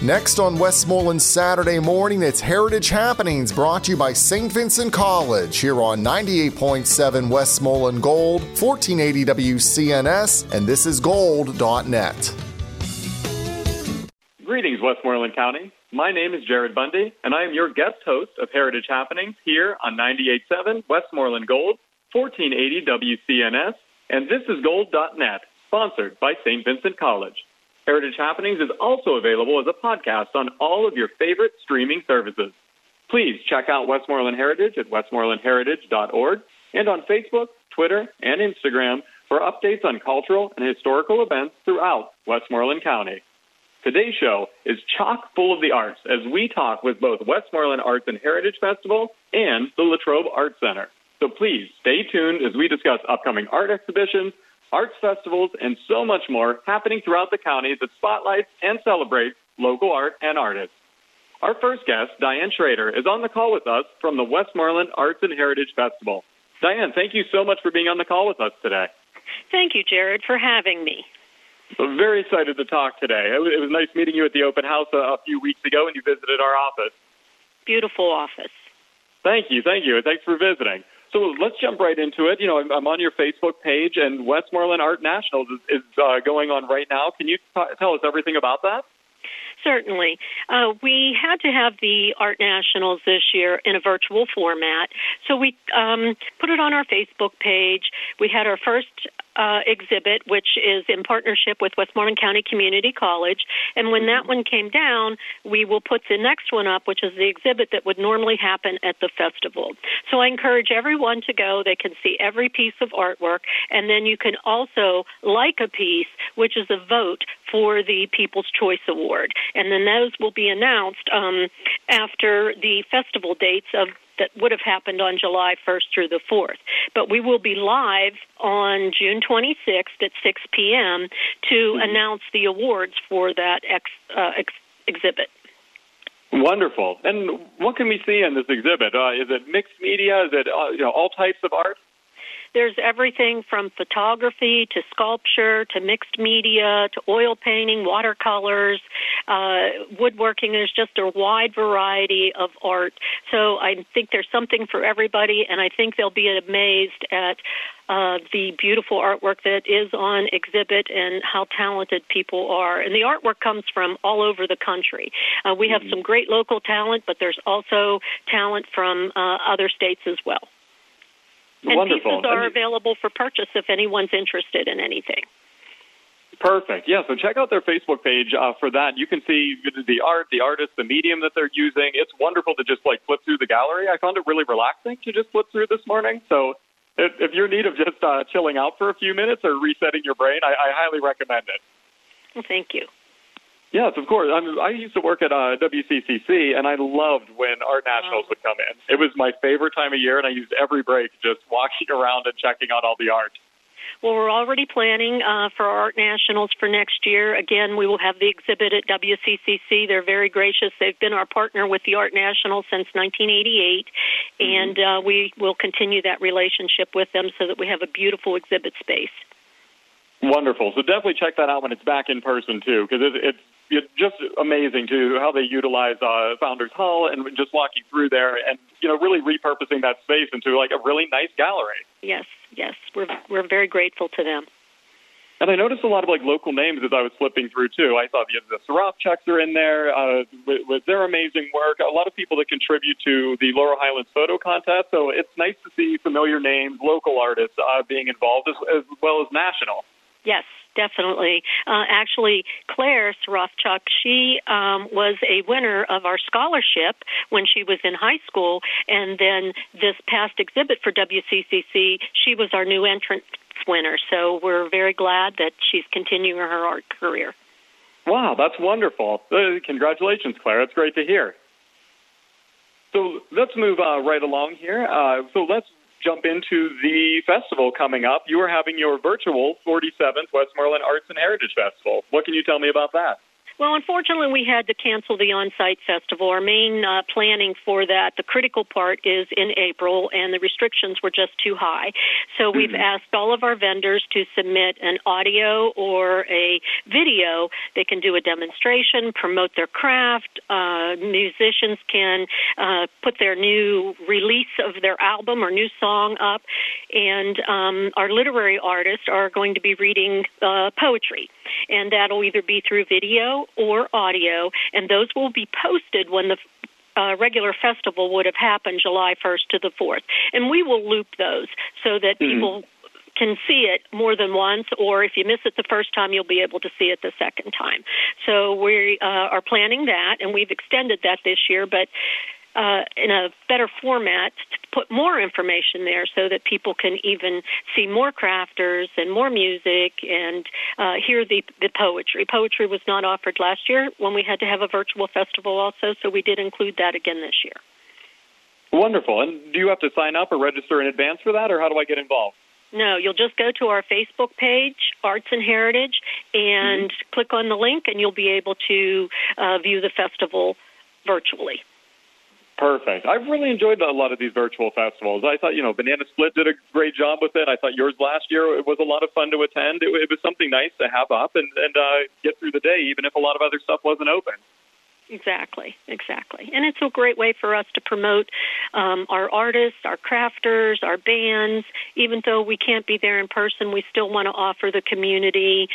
Next on Westmoreland Saturday morning, it's Heritage Happenings brought to you by St. Vincent College here on 98.7 Westmoreland Gold, 1480 WCNS, and this is gold.net. Greetings, Westmoreland County. My name is Jared Bundy, and I am your guest host of Heritage Happenings here on 98.7 Westmoreland Gold, 1480 WCNS, and this is gold.net, sponsored by St. Vincent College. Heritage Happenings is also available as a podcast on all of your favorite streaming services. Please check out Westmoreland Heritage at westmorelandheritage.org and on Facebook, Twitter, and Instagram for updates on cultural and historical events throughout Westmoreland County. Today's show is chock full of the arts as we talk with both Westmoreland Arts and Heritage Festival and the Latrobe Arts Center. So please stay tuned as we discuss upcoming art exhibitions, arts festivals, and so much more happening throughout the county that spotlights and celebrates local art and artists. Our first guest, Diane Schrader, is on the call with us from the Westmoreland Arts and Heritage Festival. Diane, thank you so much for being on the call with us today. Thank you, Jared, for having me. I'm very excited to talk today. It was nice meeting you at the open house a few weeks ago when you visited our office. Beautiful office. Thank you. Thanks for visiting. So let's jump right into it. You know, I'm on your Facebook page, and Westmoreland Art Nationals is going on right now. Can you tell us everything about that? Certainly. We had to have the Art Nationals this year in a virtual format, so we put it on our Facebook page. We had our first exhibit, which is in partnership with Westmoreland County Community College. And when that one came down, we will put the next one up, which is the exhibit that would normally happen at the festival. So I encourage everyone to go. They can see every piece of artwork. And then you can also like a piece, which is a vote for the People's Choice Award. And then those will be announced after the festival dates that would have happened on July 1st through the 4th. But we will be live on June 26th at 6 p.m. to announce the awards for that exhibit. Wonderful. And what can we see in this exhibit? Is it mixed media? Is it all types of art? There's everything from photography to sculpture to mixed media to oil painting, watercolors, woodworking. There's just a wide variety of art. So I think there's something for everybody, and I think they'll be amazed at the beautiful artwork that is on exhibit and how talented people are. And the artwork comes from all over the country. We have some great local talent, but there's also talent from other states as well. And Wonderful. pieces are available for purchase if anyone's interested in anything. Perfect. Yeah, so check out their Facebook page for that. You can see the art, the artist, the medium that they're using. It's wonderful to just flip through the gallery. I found it really relaxing to just flip through this morning. So if you're in need of just chilling out for a few minutes or resetting your brain, I highly recommend it. Well, thank you. Yes, of course. I used to work at WCCC, and I loved when Art Nationals would come in. It was my favorite time of year, and I used every break just walking around and checking out all the art. Well, we're already planning for Art Nationals for next year. Again, we will have the exhibit at WCCC. They're very gracious. They've been our partner with the Art Nationals since 1988, and we will continue that relationship with them so that we have a beautiful exhibit space. Wonderful. So definitely check that out when it's back in person, too, because it's just amazing, too, how they utilize Founders Hall and just walking through there and, really repurposing that space into, a really nice gallery. Yes. We're very grateful to them. And I noticed a lot of, local names as I was flipping through, too. I saw the Sarofchaks are in there with their amazing work. A lot of people that contribute to the Laurel Highlands Photo Contest. So it's nice to see familiar names, local artists being involved as well as national. Yes, definitely. Actually, Claire Sarofchak, she was a winner of our scholarship when she was in high school, and then this past exhibit for WCCC, she was our new entrance winner. So we're very glad that she's continuing her art career. Wow, that's wonderful. Congratulations, Claire. That's great to hear. So let's move right along here. So let's jump into the festival coming up. You are having your virtual 47th Westmoreland Arts and Heritage Festival. What can you tell me about that? Well, unfortunately, we had to cancel the on-site festival. Our main planning for that, the critical part, is in April, and the restrictions were just too high. So we've asked all of our vendors to submit an audio or a video. They can do a demonstration, promote their craft. Musicians can put their new release of their album or new song up, and our literary artists are going to be reading poetry, and that'll either be through video or audio, and those will be posted when the regular festival would have happened July 1st to the 4th. And we will loop those so that people can see it more than once, or if you miss it the first time, you'll be able to see it the second time. So we are planning that, and we've extended that this year, but in a better format to put more information there so that people can even see more crafters and more music and hear the poetry. Poetry was not offered last year when we had to have a virtual festival also, so we did include that again this year. Wonderful. And do you have to sign up or register in advance for that, or how do I get involved? No, you'll just go to our Facebook page, Arts and Heritage, and click on the link, and you'll be able to view the festival virtually. Perfect. I've really enjoyed a lot of these virtual festivals. I thought, Banana Split did a great job with it. I thought yours last year, it was a lot of fun to attend. It was something nice to have up and get through the day, even if a lot of other stuff wasn't open. Exactly. And it's a great way for us to promote our artists, our crafters, our bands. Even though we can't be there in person, we still want to offer the community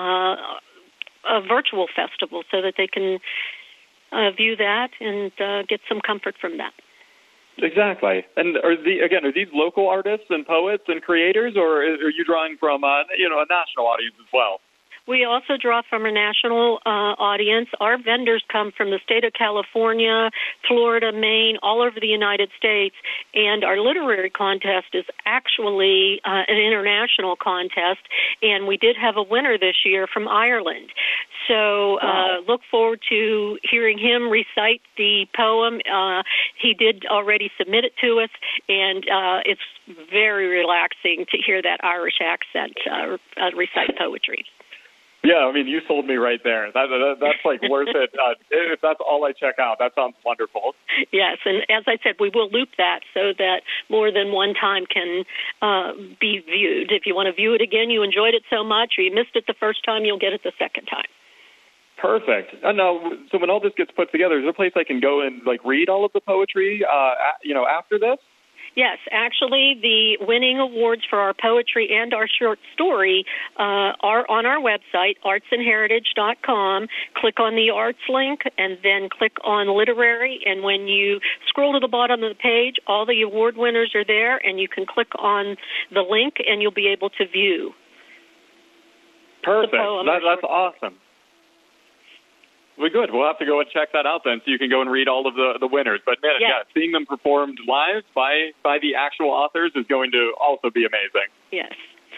a virtual festival so that they can view that and get some comfort from that. Exactly. And are these local artists and poets and creators, or are you drawing from a national audience as well? We also draw from a national audience. Our vendors come from the state of California, Florida, Maine, all over the United States. And our literary contest is actually an international contest. And we did have a winner this year from Ireland. So look forward to hearing him recite the poem. He did already submit it to us, and it's very relaxing to hear that Irish accent recite poetry. Yeah, I mean, you sold me right there. That's like worth it. If that's all I check out, that sounds wonderful. Yes, and as I said, we will loop that so that more than one time can be viewed. If you want to view it again, you enjoyed it so much, or you missed it the first time, you'll get it the second time. Perfect. Now, so when all this gets put together, is there a place I can go and read all of the poetry, after this? Yes, actually, the winning awards for our poetry and our short story are on our website, artsandheritage.com. Click on the arts link and then click on literary. And when you scroll to the bottom of the page, all the award winners are there, and you can click on the link and you'll be able to view. Perfect. That's awesome. Well, good. We'll have to go and check that out then, so you can go and read all of the winners. But, man, seeing them performed live by the actual authors is going to also be amazing. Yes.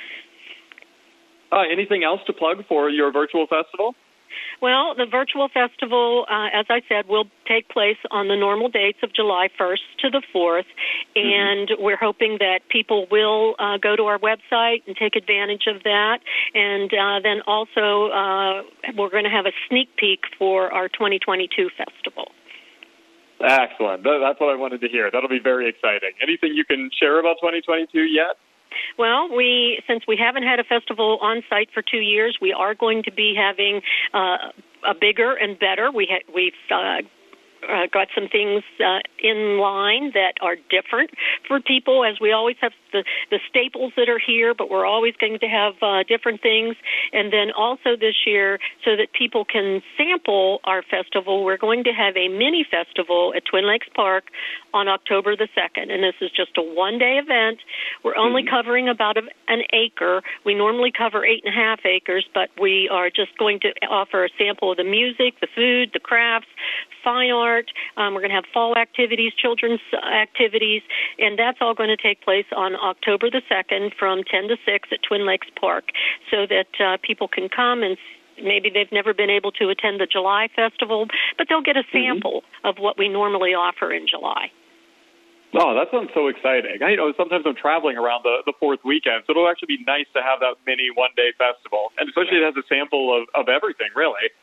Anything else to plug for your virtual festival? Well, the virtual festival, as I said, will take place on the normal dates of July 1st to the 4th, and we're hoping that people will go to our website and take advantage of that. And then also we're going to have a sneak peek for our 2022 festival. Excellent. That's what I wanted to hear. That'll be very exciting. Anything you can share about 2022 yet? Well, since we haven't had a festival on site for 2 years, we are going to be having a bigger and better. We've got some things in line that are different for people, as we always have the staples that are here, but we're always going to have different things. And then also this year, so that people can sample our festival, we're going to have a mini festival at Twin Lakes Park on October the 2nd. And this is just a one-day event. We're only covering about an acre. We normally cover 8.5 acres, but we are just going to offer a sample of the music, the food, the crafts, fine art. We're going to have fall activities, children's activities, and that's all going to take place on October the 2nd from 10 to 6 at Twin Lakes Park, so that people can come and maybe they've never been able to attend the July festival, but they'll get a sample of what we normally offer in July. Oh, that sounds so exciting. Sometimes I'm traveling around the fourth weekend, so it'll actually be nice to have that mini one-day festival, and especially it has a sample of everything, really.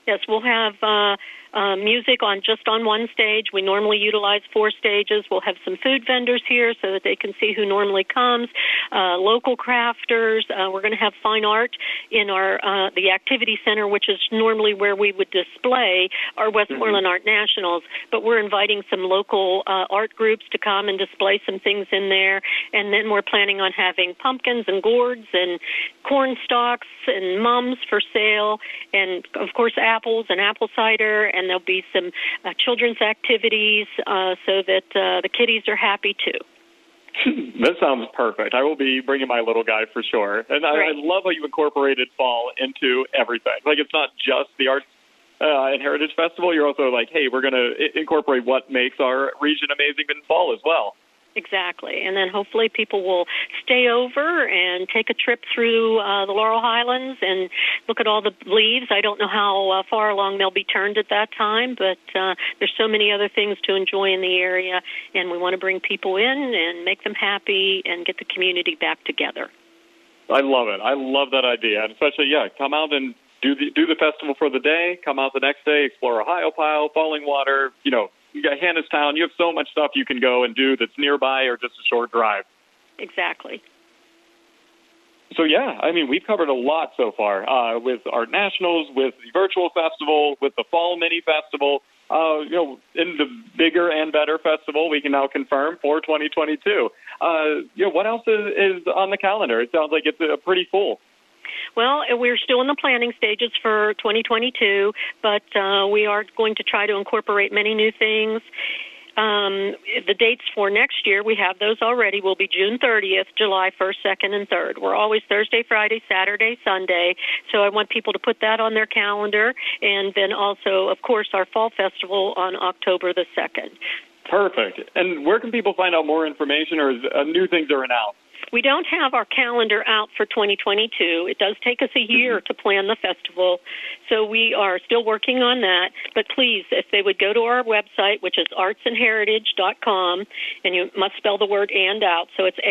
Yes, we'll have music on one stage. We normally utilize 4 stages. We'll have some food vendors here so that they can see who normally comes, local crafters. We're going to have fine art in our the activity center, which is normally where we would display our Westmoreland Art Nationals. But we're inviting some local art groups to come and display some things in there. And then we're planning on having pumpkins and gourds and corn stalks and mums for sale, and of course apples and apple cider, and there'll be some children's activities so that the kiddies are happy too. That sounds perfect. I will be bringing my little guy for sure. And I love how you incorporated fall into everything. Like, it's not just the Arts and Heritage Festival. You're also like, hey, we're going to incorporate what makes our region amazing in fall as well. Exactly. And then hopefully people will stay over and take a trip through the Laurel Highlands and look at all the leaves. I don't know how far along they'll be turned at that time, but there's so many other things to enjoy in the area, and we want to bring people in and make them happy and get the community back together. I love it. I love that idea. And especially, come out and do the festival for the day, come out the next day, explore Ohiopyle, Falling Water, you got Hannistown. You have so much stuff you can go and do that's nearby or just a short drive. Exactly. So, we've covered a lot so far with Art Nationals, with the virtual festival, with the Fall Mini Festival. In the bigger and better festival, we can now confirm for 2022. What else is on the calendar? It sounds like it's pretty full. Well, we're still in the planning stages for 2022, but we are going to try to incorporate many new things. The dates for next year, we have those already, will be June 30th, July 1st, 2nd, and 3rd. We're always Thursday, Friday, Saturday, Sunday, so I want people to put that on their calendar. And then also, of course, our Fall Festival on October the 2nd. Perfect. And where can people find out more information, or new things are announced? We don't have our calendar out for 2022. It does take us a year to plan the festival, so we are still working on that. But please, if they would go to our website, which is artsandheritage.com, and you must spell the word "and" out, so it's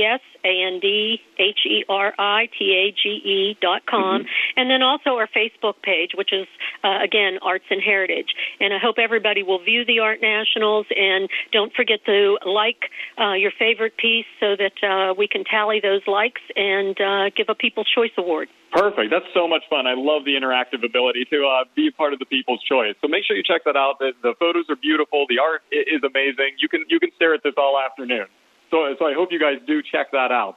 ARTSANDHERITAGE.com, and then also our Facebook page, which is, again, Arts and Heritage. And I hope everybody will view the Art Nationals, and don't forget to like your favorite piece so that we can tally those likes and give a People's Choice Award. Perfect. That's so much fun. I love the interactive ability to be a part of the People's Choice. So make sure you check that out. The photos are beautiful. The art is amazing. You can stare at this all afternoon. So I hope you guys do check that out.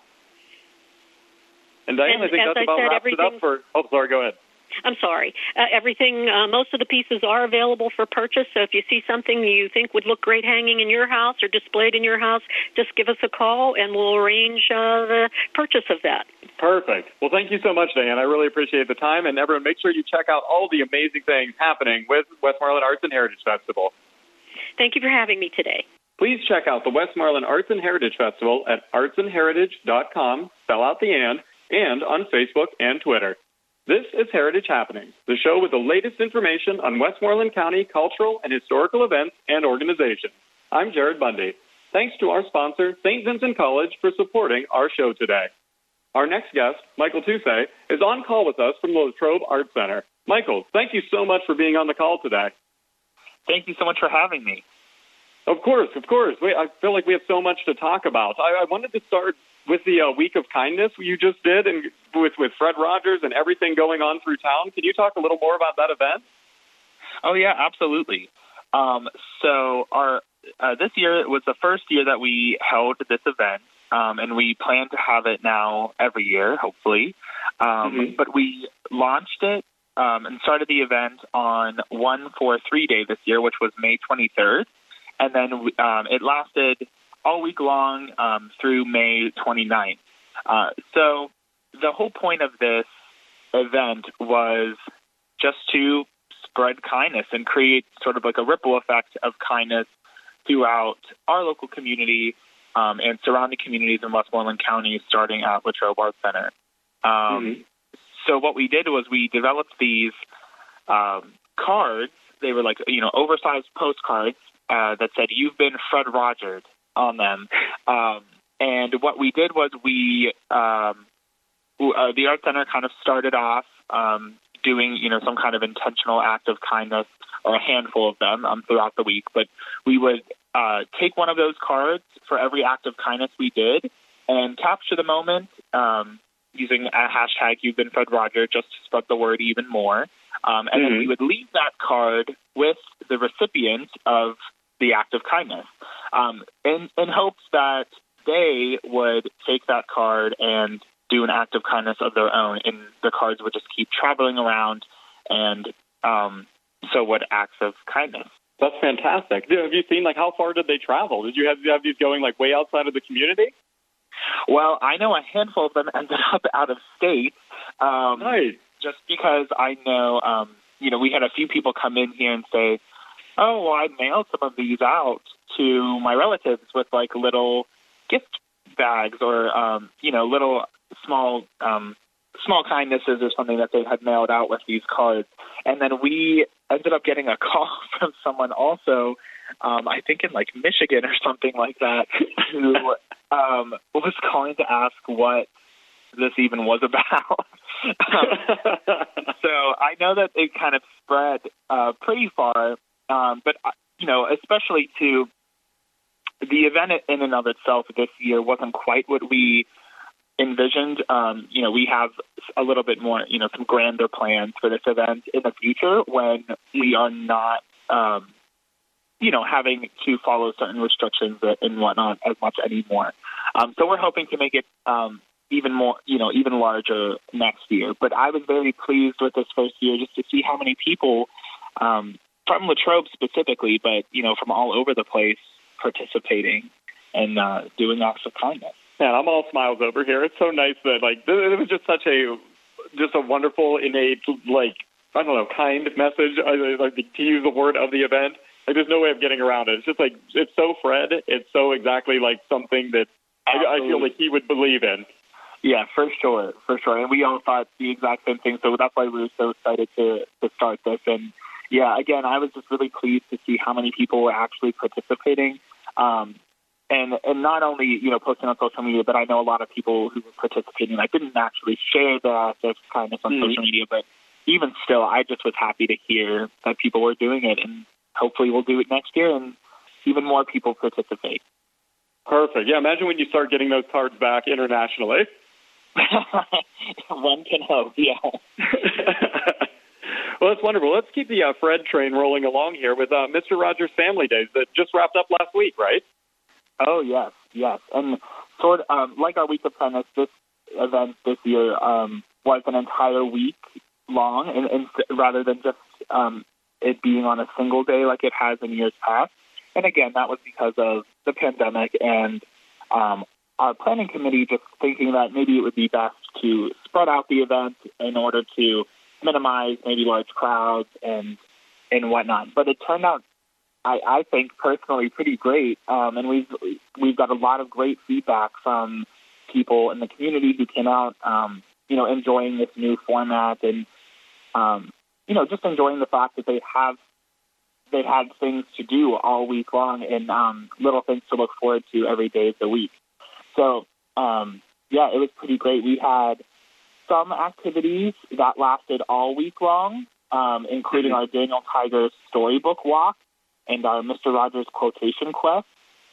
And Diane, I think that's about wraps it up for... Oh, sorry, go ahead. I'm sorry. Everything, most of the pieces are available for purchase, so if you see something you think would look great hanging in your house or displayed in your house, just give us a call and we'll arrange the purchase of that. Perfect. Well, thank you so much, Diane. I really appreciate the time, and everyone, make sure you check out all the amazing things happening with Westmoreland Arts and Heritage Festival. Thank you for having me today. Please check out the Westmoreland Arts and Heritage Festival at artsandheritage.com, spell out the and on Facebook and Twitter. This is Heritage Happenings, the show with the latest information on Westmoreland County cultural and historical events and organizations. I'm Jared Bundy. Thanks to our sponsor, St. Vincent College, for supporting our show today. Our next guest, Michael Toucey, is on call with us from the Latrobe Art Center. Michael, thank you so much for being on the call today. Thank you so much for having me. Of course. I feel like we have so much to talk about. I wanted to start with the Week of Kindness you just did, and with Fred Rogers and everything going on through town. Can you talk a little more about that event? Oh, yeah, absolutely. So this year was the first year that we held this event, and we plan to have it now every year, hopefully. But we launched it and started the event on 1-4-3 Day this year, which was May 23rd. And then it lasted all week long through May 29th. So the whole point of this event was just to spread kindness and create sort of like a ripple effect of kindness throughout our local community and surrounding communities in Westmoreland County, starting at Latrobe Art Center. So what we did was we developed these cards. They were like, oversized postcards that said, "You've been Fred Rogers" on them. And what we did was the Art Center kind of started off doing, some kind of intentional act of kindness, or a handful of them throughout the week. But we would take one of those cards for every act of kindness we did and capture the moment using a hashtag You've Been Fred Roger just to spread the word even more. And then we would leave that card with the recipient of the act of kindness in hopes that they would take that card and do an act of kindness of their own, and the cards would just keep traveling around, and so would acts of kindness. That's fantastic. Have you seen, how far did they travel? Did you have these going, way outside of the community? Well, I know a handful of them ended up out of state. Nice. Just because I know, we had a few people come in here and say, oh, well, I mailed some of these out to my relatives with, little gift bags or, little small kindnesses or something that they had mailed out with these cards. And then we ended up getting a call from someone also, I think in Michigan or something like that, who was calling to ask what this even was about. So I know that it kind of spread pretty far, but, especially to the event in and of itself this year wasn't quite what we envisioned. We have a little bit more, some grander plans for this event in the future when we are not, having to follow certain restrictions and whatnot as much anymore. So we're hoping to make it even more, even larger next year. But I was very pleased with this first year just to see how many people from Latrobe specifically, but, from all over the place participating and doing acts of kindness. Man, I'm all smiles over here. It's so nice that, it was just such a wonderful, innate, kind message, to use the word of the event. There's no way of getting around it. It's just it's so Fred. It's so exactly something that I feel like he would believe in. Yeah, for sure. And we all thought the exact same thing, so that's why we were so excited to start this. And yeah, again, I was just really pleased to see how many people were actually participating. And not only, posting on social media, but I know a lot of people who were participating. I didn't actually share the acts of kindness on social media, but even still, I just was happy to hear that people were doing it, and hopefully we'll do it next year and even more people participate. Perfect. Yeah, imagine when you start getting those cards back internationally. One can hope, yeah. Well, that's wonderful. Let's keep the Fred train rolling along here with Mr. Rogers Family Days that just wrapped up last week, right? Oh, yes. And sort of, like our Week of Kindness, this event this year was an entire week long, and rather than just it being on a single day like it has in years past. And again, that was because of the pandemic and our planning committee just thinking that maybe it would be best to spread out the event in order to minimize maybe large crowds and whatnot. But it turned out, I think, personally pretty great. And we've got a lot of great feedback from people in the community who came out, enjoying this new format and, just enjoying the fact that they had things to do all week long and little things to look forward to every day of the week. So, it was pretty great. We had some activities that lasted all week long, including our Daniel Tiger's storybook walk and our Mr. Rogers quotation quest.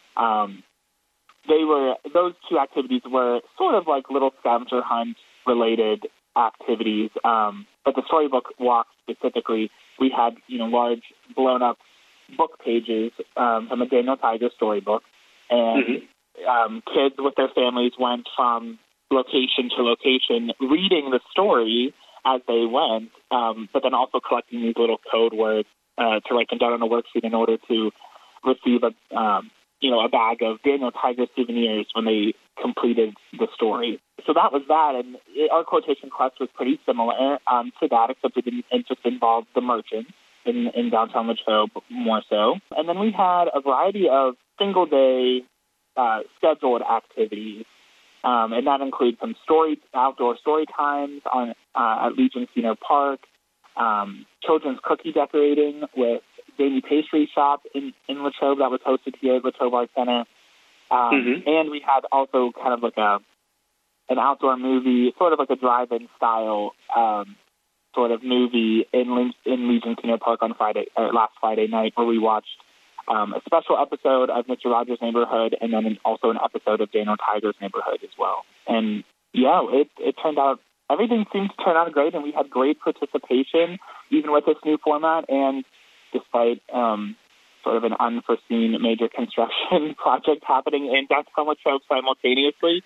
Those two activities were sort of like little scavenger hunt related activities. But the storybook walk specifically, we had, large blown up book pages from a Daniel Tiger storybook, and kids with their families went from location to location reading the story as they went, but then also collecting these little code words to write them down on a worksheet in order to receive a bag of Daniel Tiger souvenirs when they completed the story. So that was that, and our quotation quest was pretty similar to that, except it just involved the merchants in downtown Latrobe more so. And then we had a variety of single-day scheduled activities, and that includes some outdoor story times at Legion Senior Park, children's cookie decorating with Jamie Pastry Shop in Latrobe that was hosted here at Latrobe Arts Center. And we had also kind of like an outdoor movie, sort of like a drive-in style sort of movie in Legion Senior Park on last Friday night, where we watched a special episode of Mr. Rogers' Neighborhood, and then also an episode of Daniel Tiger's Neighborhood as well. And yeah, it turned out, everything seemed to turn out great, and we had great participation, even with this new format, and despite sort of an unforeseen major construction project happening in downtown Latrobe simultaneously.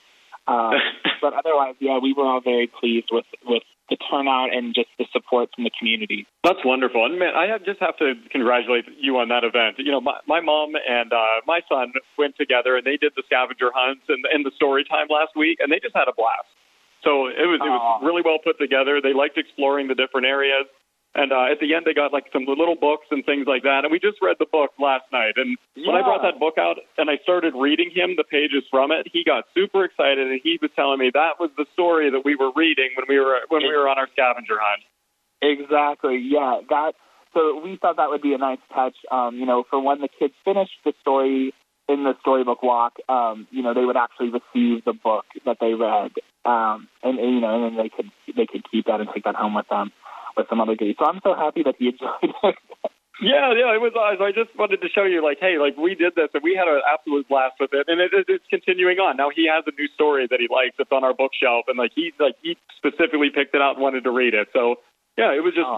But otherwise, yeah, we were all very pleased with the turnout and just the support from the community. That's wonderful. And man, I just have to congratulate you on that event. You know, my mom and my son went together and they did the scavenger hunts and the story time last week, and they just had a blast. So it was really well put together. They liked exploring the different areas. And at the end, they got like some little books and things like that. And we just read the book last night. And when I brought that book out and I started reading him the pages from it, he got super excited. And he was telling me that was the story that we were reading when we were on our scavenger hunt. Exactly. Yeah. So we thought that would be a nice touch. For when the kids finished the story in the storybook walk, they would actually receive the book that they read, and then they could keep that and take that home with them. With some other goodies. So I'm so happy that he enjoyed it. Yeah, it was awesome. I just wanted to show you, hey, we did this, and we had an absolute blast with it, and it's continuing on. Now he has a new story that he likes. It's on our bookshelf, and he specifically picked it out and wanted to read it. So, yeah, it was just,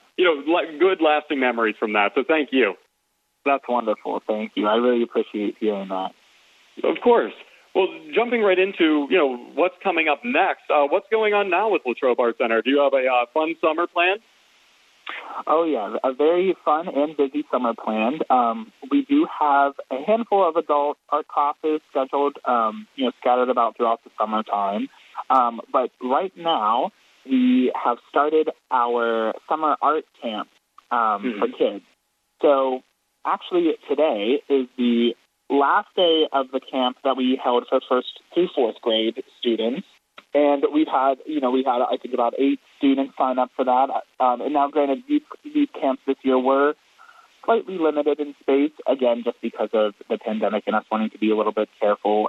good lasting memories from that. So thank you. That's wonderful. Thank you. I really appreciate hearing that. Of course. Well, jumping right into, what's coming up next, what's going on now with Latrobe Art Center? Do you have a fun summer planned? Oh, yeah, a very fun and busy summer planned. We do have a handful of adult art classes scheduled, scattered about throughout the summertime. But right now, we have started our summer art camp for kids. So actually today is the last day of the camp that we held for first through fourth grade students. And we had, I think about 8 students sign up for that. And now, granted, these camps this year were slightly limited in space, again, just because of the pandemic and us wanting to be a little bit careful,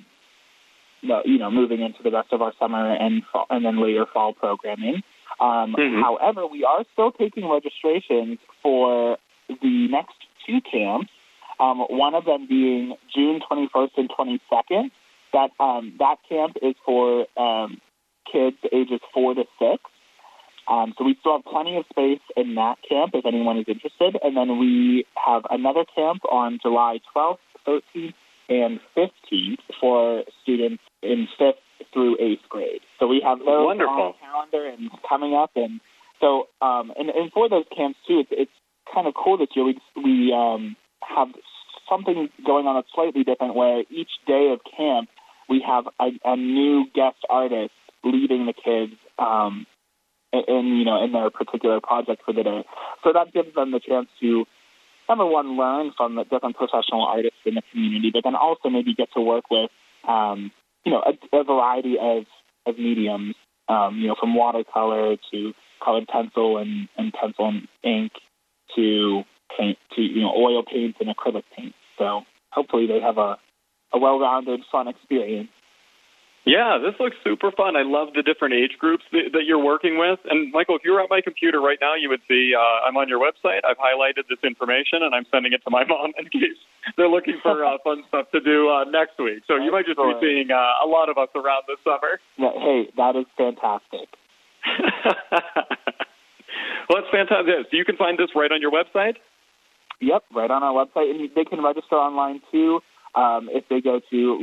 moving into the rest of our summer and then later fall programming. However, we are still taking registrations for the next 2 camps, one of them being June 21st and 22nd. That camp is for kids ages 4 to 6. So we still have plenty of space in that camp if anyone is interested. And then we have another camp on July 12th, 13th, and 15th for students in 5th through 8th grade. So we have those on our calendar and coming up. And so and for those camps, too, it's kind of cool this year. We have something going on that's slightly different, where each day of camp we have a new guest artist leading the kids in their particular project for the day. So that gives them the chance to, number one, learn from the different professional artists in the community, but then also maybe get to work with, a variety of mediums, from watercolor to colored pencil and pencil and ink to paint to, oil paints and acrylic paints. So hopefully they have a well-rounded, fun experience. Yeah, this looks super fun. I love the different age groups that you're working with. And, Michael, if you were at my computer right now, you would see I'm on your website. I've highlighted this information, and I'm sending it to my mom in case they're looking for fun stuff to do next week. So you might just be seeing a lot of us around this summer. Yeah, hey, that is fantastic. Well, that's fantastic. So you can find this right on your website? Yep, right on our website. And they can register online, too. If they go to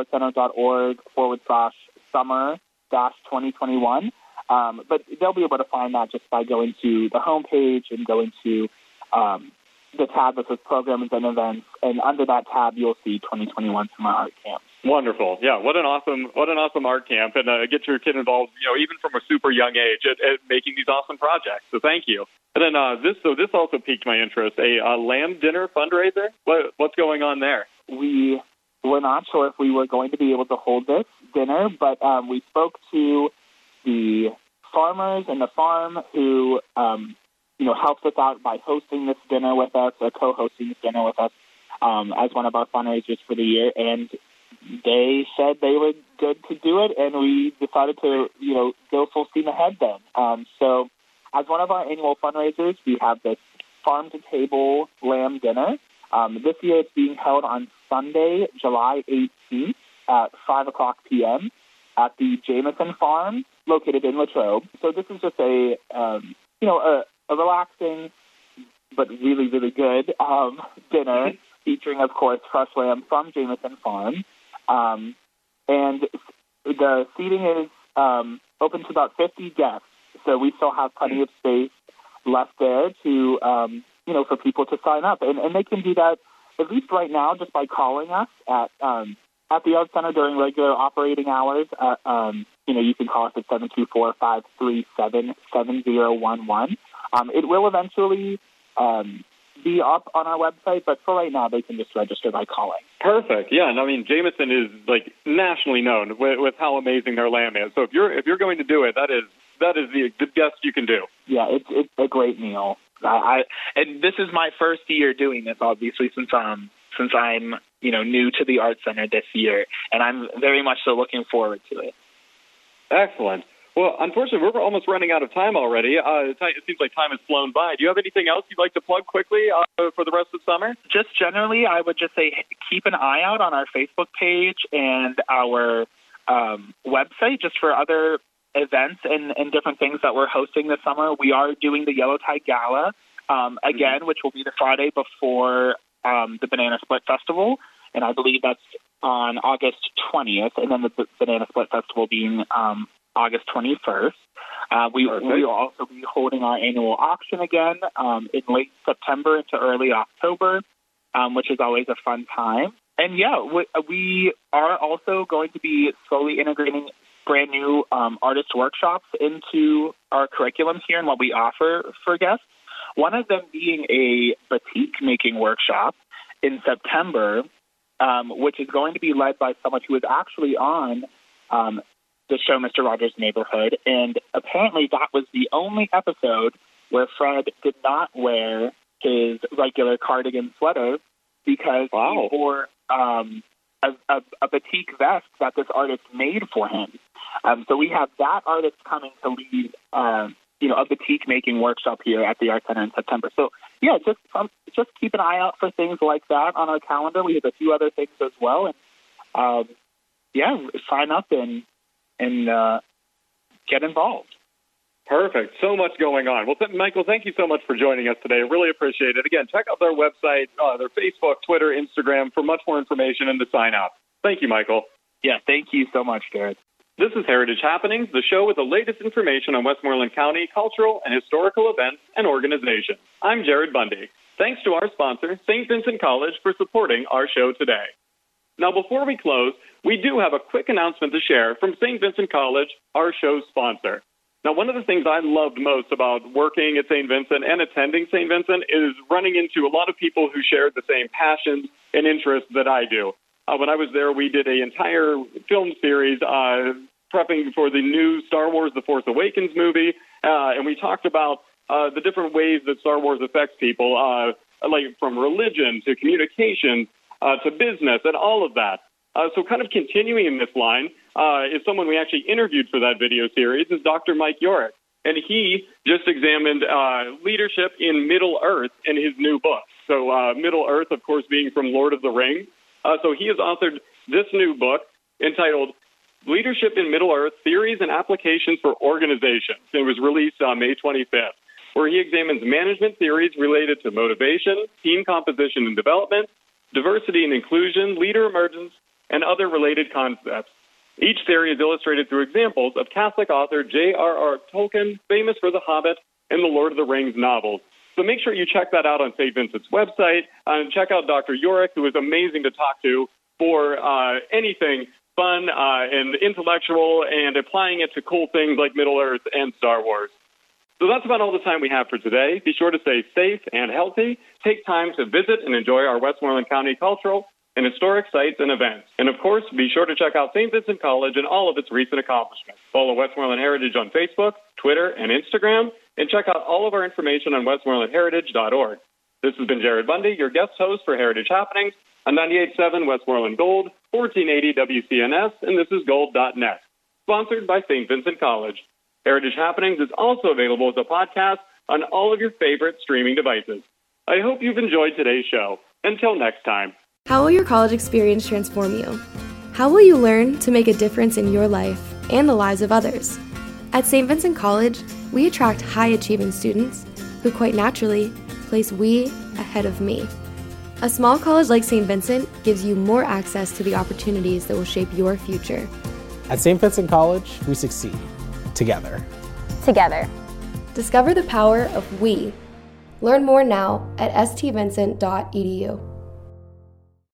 latrobeartcenter.org/summer-2021. But they'll be able to find that just by going to the homepage and going to the tab that says Programs and Events. And under that tab, you'll see 2021 Summer Art Camp. Wonderful. Yeah, what an awesome art camp. And get your kid involved, even from a super young age at making these awesome projects. So thank you. And then this also piqued my interest, a lamb dinner fundraiser. What's going on there? We were not sure if we were going to be able to hold this dinner, but we spoke to the farmers in the farm who, helped us out by hosting this dinner with us, or co-hosting this dinner with us as one of our fundraisers for the year, and they said they were good to do it, and we decided to, go full steam ahead then. So as one of our annual fundraisers, we have this farm-to-table lamb dinner. This year it's being held on Sunday, July 18th at 5 o'clock p.m. at the Jameson Farm located in Latrobe. So this is just a relaxing but really, really good dinner featuring, of course, fresh lamb from Jameson Farm. And the seating is open to about 50 guests. So we still have plenty of space left there to, for people to sign up. And they can do that, at least right now, just by calling us at the Arts Center during regular operating hours. You can call us at 724-537-7011. It will eventually be up on our website, but for right now, they can just register by calling. Perfect. Yeah, and I mean, Jameson is like nationally known with how amazing their lamb is. So if you're going to do it, that is the best you can do. Yeah, it's a great meal. And this is my first year doing this, obviously, since I'm new to the Arts Center this year, and I'm very much so looking forward to it. Excellent. Well, unfortunately, we're almost running out of time already. It seems like time has flown by. Do you have anything else you'd like to plug quickly for the rest of summer? Just generally, I would just say keep an eye out on our Facebook page and our website just for other events and different things that we're hosting this summer. We are doing the Yellow Tide Gala again, which will be the Friday before the Banana Split Festival, and I believe that's on August 20th, and then the Banana Split Festival being August 21st. We will also be holding our annual auction again in late September into early October, which is always a fun time. And yeah, we are also going to be slowly integrating brand new artist workshops into our curriculum here and what we offer for guests. One of them being a batik making workshop in September, which is going to be led by someone who is actually on the show Mr. Rogers' Neighborhood, and apparently that was the only episode where Fred did not wear his regular cardigan sweater because he wore a batik vest that this artist made for him. So we have that artist coming to lead, a batik making workshop here at the Arts Center in September. So yeah, just keep an eye out for things like that on our calendar. We have a few other things as well, and sign up and get involved. Perfect. So much going on. Well, Michael, thank you so much for joining us today. I really appreciate it. Again, check out their website, their Facebook, Twitter, Instagram for much more information and to sign up. Thank you, Michael. Yeah, thank you so much, Jared. This is Heritage Happenings, the show with the latest information on Westmoreland County cultural and historical events and organizations. I'm Jared Bundy. Thanks to our sponsor, St. Vincent College, for supporting our show today. Now, before we close, we do have a quick announcement to share from St. Vincent College, our show's sponsor. Now, one of the things I loved most about working at St. Vincent and attending St. Vincent is running into a lot of people who shared the same passions and interests that I do. When I was there, we did an entire film series prepping for the new Star Wars The Force Awakens movie, and we talked about the different ways that Star Wars affects people, like from religion to communication to business and all of that. So kind of continuing in this line is someone we actually interviewed for that video series is Dr. Mike Yorick. And he just examined leadership in Middle-earth in his new book. So Middle-earth, of course, being from Lord of the Rings. So he has authored this new book entitled Leadership in Middle-earth, Theories and Applications for Organizations. It was released on May 25th, where he examines management theories related to motivation, team composition and development, diversity and inclusion, leader emergence, and other related concepts. Each theory is illustrated through examples of Catholic author J.R.R. Tolkien, famous for The Hobbit and the Lord of the Rings novels. So make sure you check that out on St. Vincent's website, and check out Dr. Yorick, who is amazing to talk to for anything fun and intellectual and applying it to cool things like Middle-earth and Star Wars. So that's about all the time we have for today. Be sure to stay safe and healthy. Take time to visit and enjoy our Westmoreland County cultural and historic sites and events. And of course, be sure to check out St. Vincent College and all of its recent accomplishments. Follow Westmoreland Heritage on Facebook, Twitter, and Instagram, and check out all of our information on westmorelandheritage.org. This has been Jared Bundy, your guest host for Heritage Happenings on 98.7 Westmoreland Gold, 1480 WCNS, and this is Gold.net, sponsored by St. Vincent College. Heritage Happenings is also available as a podcast on all of your favorite streaming devices. I hope you've enjoyed today's show. Until next time. How will your college experience transform you? How will you learn to make a difference in your life and the lives of others? At St. Vincent College, we attract high-achieving students who quite naturally place we ahead of me. A small college like St. Vincent gives you more access to the opportunities that will shape your future. At St. Vincent College, we succeed together. Together. Discover the power of we. Learn more now at stvincent.edu.